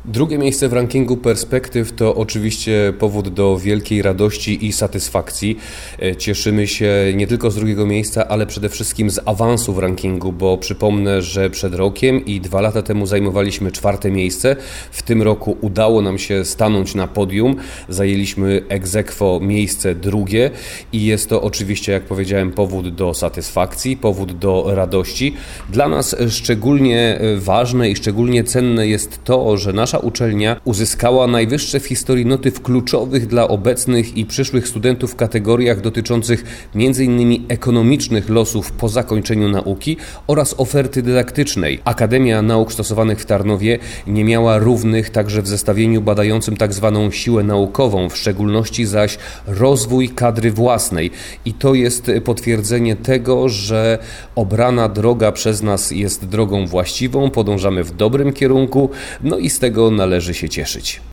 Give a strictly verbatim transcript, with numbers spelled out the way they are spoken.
Drugie miejsce w rankingu perspektyw to oczywiście powód do wielkiej radości i satysfakcji. Cieszymy się nie tylko z drugiego miejsca, ale przede wszystkim z awansu w rankingu, bo przypomnę, że przed rokiem i dwa lata temu zajmowaliśmy czwarte miejsce. W tym roku udało nam się stanąć na podium. Zajęliśmy ex aequo miejsce drugie i jest to oczywiście, jak powiedziałem, powód do satysfakcji, powód do radości. Dla nas szczególnie ważne i szczególnie cenne jest to, że nasza uczelnia uzyskała najwyższe w historii noty w kluczowych dla obecnych i przyszłych studentów kategoriach dotyczących między innymi ekonomicznych losów po zakończeniu nauki oraz oferty dydaktycznej. Akademia Nauk Stosowanych w Tarnowie nie miała równych także w zestawieniu badającym tak zwaną siłę naukową, w szczególności zaś rozwój kadry własnej. I to jest potwierdzenie tego, że obrana droga przez nas jest drogą właściwą, podążamy w dobrym kierunku, no i z tego należy się cieszyć.